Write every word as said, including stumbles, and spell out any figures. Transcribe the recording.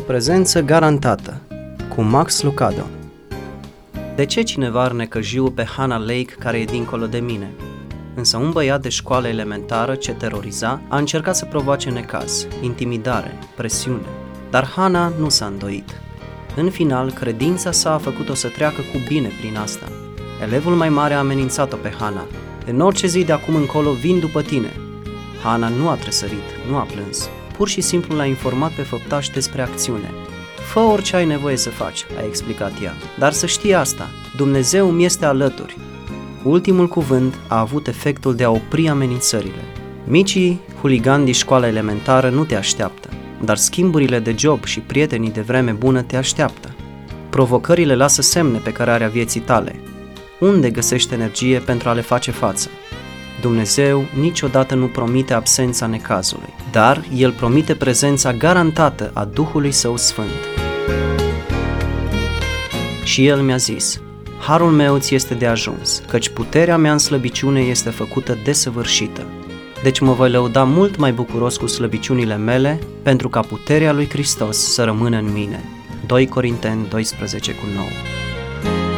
Prezență garantată cu Max Lucado. De ce cineva ar necăjiu pe Hannah Lake care e dincolo de mine? Însă un băiat de școală elementară ce teroriza a încercat să provoace necaz, intimidare, presiune. Dar Hannah nu s-a îndoit. În final, credința sa a făcut-o să treacă cu bine prin asta. Elevul mai mare a amenințat-o pe Hannah. În orice zi de acum încolo vin după tine. Hannah nu a tresărit, nu a plâns. Pur și simplu l-a informat pe făptaș despre acțiune. Fă orice ai nevoie să faci, a explicat ea. Dar să știi asta, Dumnezeu mi este alături. Ultimul cuvânt a avut efectul de a opri amenințările. Micii huligani din școala elementară nu te așteaptă, dar schimburile de job și prietenii de vreme bună te așteaptă. Provocările lasă semne pe cărarea vieții tale. Unde găsești energie pentru a le face față? Dumnezeu niciodată nu promite absența necazului, dar El promite prezența garantată a Duhului Său Sfânt. Și El mi-a zis: harul meu ți este de ajuns, căci puterea mea în slăbiciune este făcută desăvârșită. Deci mă voi lăuda mult mai bucuros cu slăbiciunile mele, pentru ca puterea lui Hristos să rămână în mine. doi Corinteni doisprezece cu nouă.